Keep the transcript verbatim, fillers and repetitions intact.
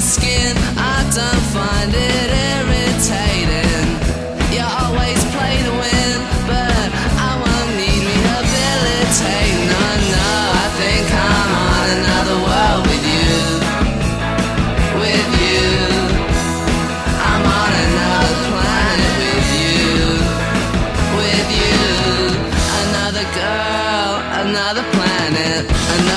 skin. I don't find it irritating. You always play to win, but I won't need rehabilitating. No, no, I think I'm on another world with you. With you, I'm on another planet with you. With you, another girl, another planet, another